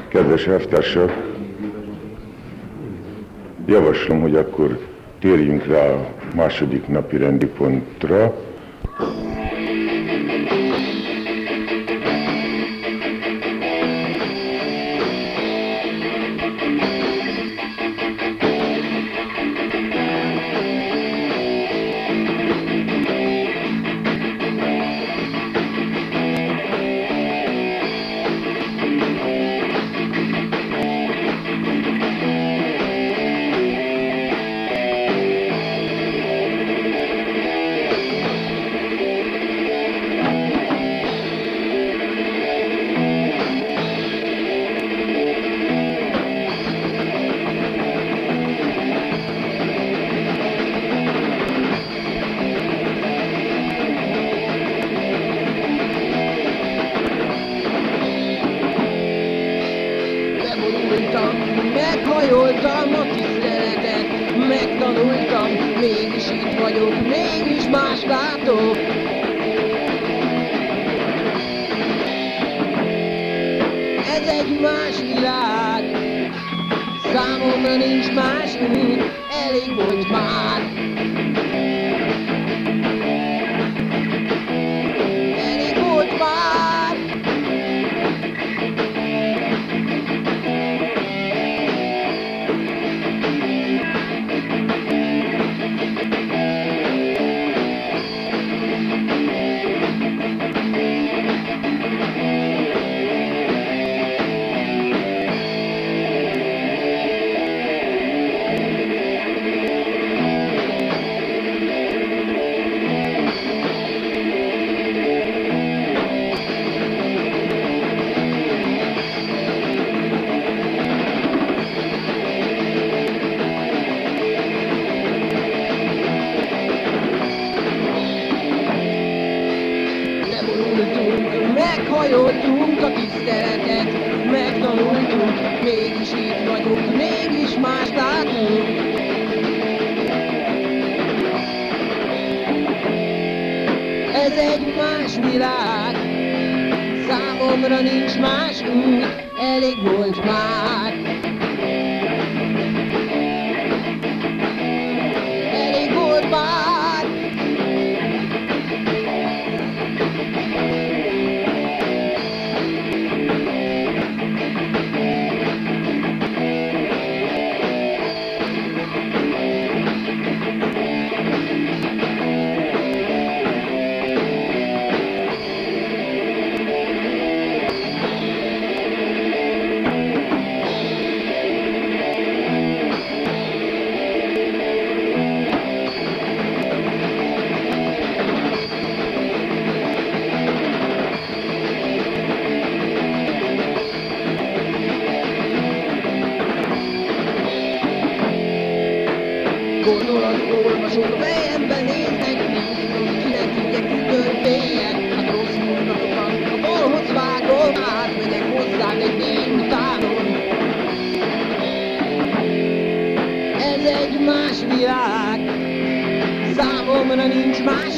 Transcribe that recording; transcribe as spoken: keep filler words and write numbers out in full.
Kedves elvtársak, javaslom, hogy akkor térjünk rá a második napi rendi pontra. Meghajoltam a tiszteletet, megtanultam, mégis itt vagyok, mégis más látok. Ez egy más világ, számomra nincs más út, elég volt már. Elég volt már. Meghajoltunk a tiszteletet, megtanultunk, mégis itt vagyunk, mégis más látunk. Ez egy más világ, számomra nincs más út, elég volt már. Elég volt már. Gondolat olvasok, a fejemben néznek, kinek higgyek tükörfények. Hát rossz mondatokat a balhoz vágom, átmegyek hozzád egy délutánon. Ez egy más világ, számomra nincs más